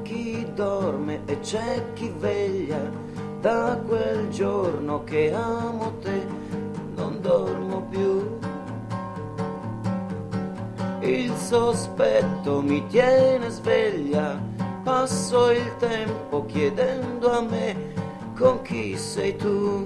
chi dorme e c'è chi veglia, da quel giorno che amo te non dormo più. Il sospetto mi tiene sveglia, passo il tempo chiedendo a me con chi sei tu.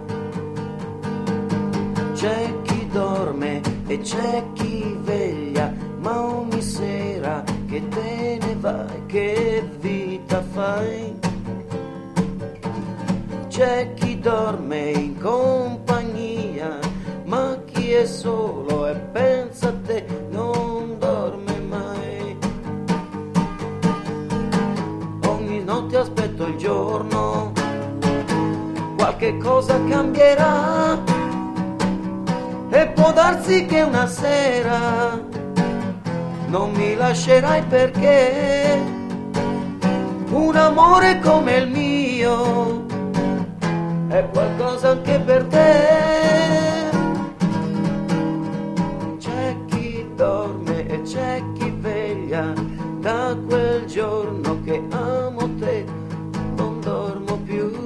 C'è chi dorme e c'è chi veglia, ma ogni sera che te ne vai, che vita fai? C'è chi dorme in compagnia, ma chi è solo e pensa a te non dorme mai. Ogni notte aspetto il giorno, qualche cosa cambierà, e può darsi che una sera non mi lascerai, perché un amore come il mio è qualcosa anche per te. C'è chi dorme e c'è chi veglia, da quel giorno che amo te non dormo più.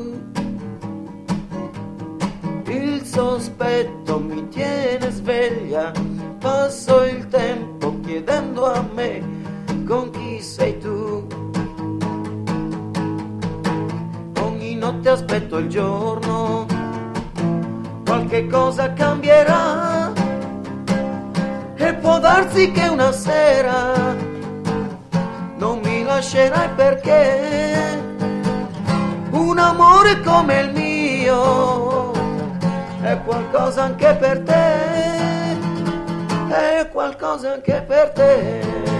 Il sospetto mi tiene sveglia, passo il tempo chiedendo a me con chi sei tu. Ogni notte aspetto il giorno, qualche cosa cambierà, e può darsi che una sera non mi lascerai, perché un amore come il mio è qualcosa anche per te, è qualcosa anche per te.